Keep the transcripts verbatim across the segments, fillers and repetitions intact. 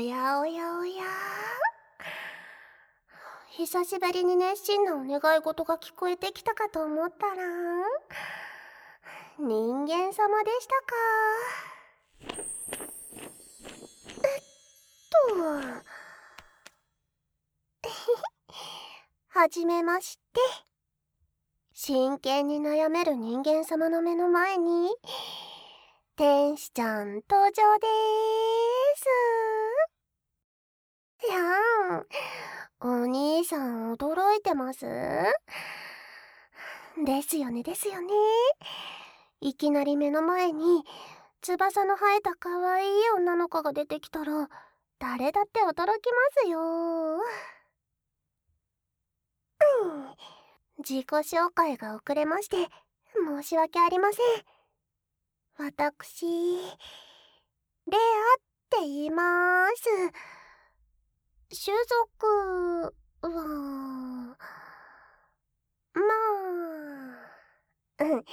やおやおや。久しぶりに熱心なお願い事が聞こえてきたかと思ったら、人間様でしたか。とはじめまして。真剣に悩める人間様の目の前に天使ちゃん登場でーす。やん、お兄さん驚いてます？ですよねですよね。いきなり目の前に翼の生えた可愛い女の子が出てきたら誰だって驚きますよ。うん自己紹介が遅れまして申し訳ありません。私、レアって言います。種族は、まあ、うん、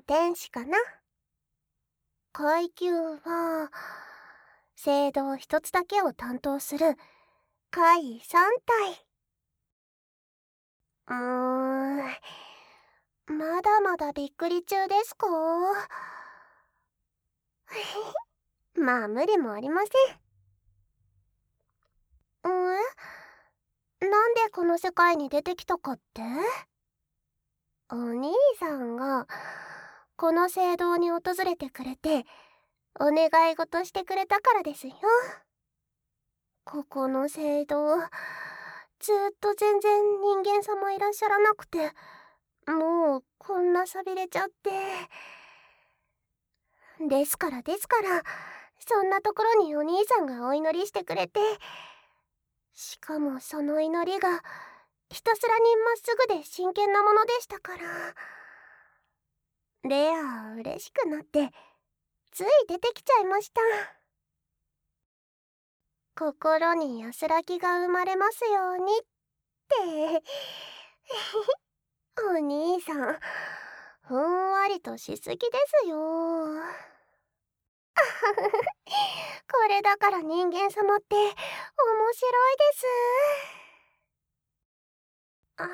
天使かな。階級は、聖堂一つだけを担当する階さん体。うーん、まだまだびっくり中ですか？まあ無理もありません。え？なんでこの世界に出てきたかって？お兄さんがこの聖堂に訪れてくれてお願い事してくれたからですよ。ここの聖堂、ずっと全然人間様いらっしゃらなくて、もうこんなさびれちゃって。ですからですから、そんなところにお兄さんがお祈りしてくれて、しかもその祈りがひたすらにまっすぐで真剣なものでしたから、レア嬉しくなってつい出てきちゃいました。心に安らぎが生まれますようにってお兄さんふんわりとしすぎですよ。これだから人間様って面白いです。あ、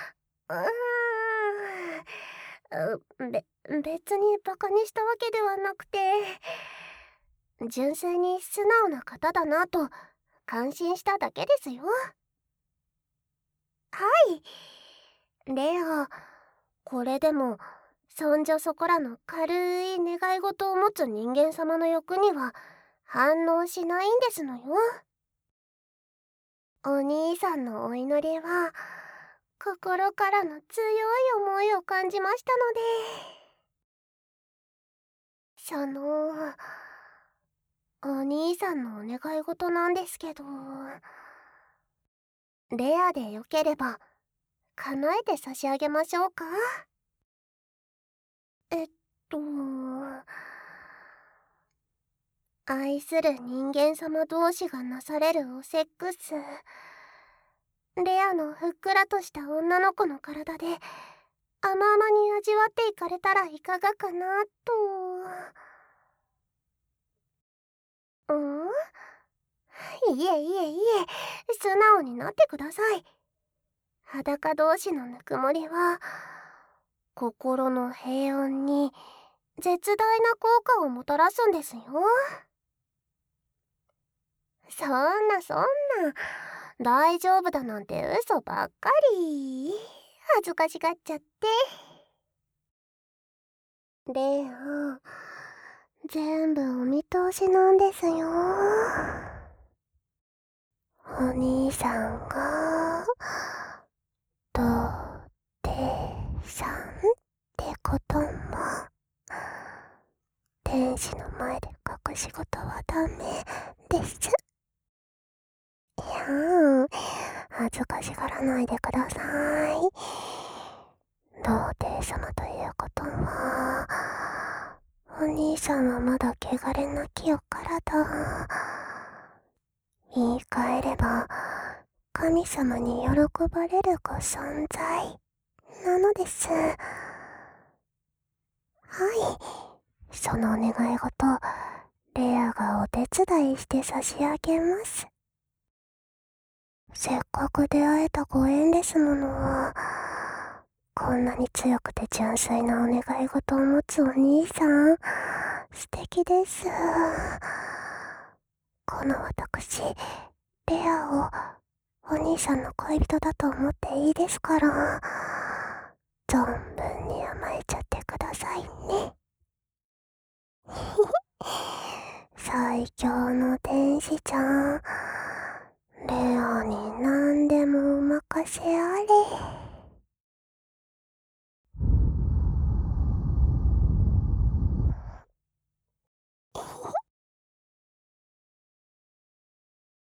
うーんべ別にバカにしたわけではなくて、純粋に素直な方だなと感心しただけですよ。はいレオ、これでもそんじょそこらの軽い願い事を持つ人間様の欲には反応しないんですのよ。お兄さんのお祈りは心からの強い思いを感じましたので、そのお兄さんのお願い事なんですけど、レアでよければ叶えて差し上げましょうか。えっと愛する人間様同士がなされるおセックス、レアのふっくらとした女の子の体で甘々に味わっていかれたらいかがかなと。うんいえいえいえ、素直になってください。裸同士のぬくもりは心の平穏に絶大な効果をもたらすんですよ。そんなそんな、大丈夫だなんて嘘ばっかり。恥ずかしがっちゃって。レオ、全部お見通しなんですよ。お兄さんが童貞さんってことも、天使の前で隠し事はダメです。いやーん、恥ずかしがらないでください。童貞様ということは、お兄さんはまだ汚れなきお体。言い換えれば、神様に喜ばれるご存在なのです。はい、そのお願い事、 レアがお手伝いして差し上げます。せっかく出会えたご縁ですもの。こんなに強くて純粋なお願い事を持つお兄さん、素敵です。この私、レアをお兄さんの恋人だと思っていいですから、存分に甘えちゃってくださいね。最強の天使ちゃん、レアに何でもお任せあ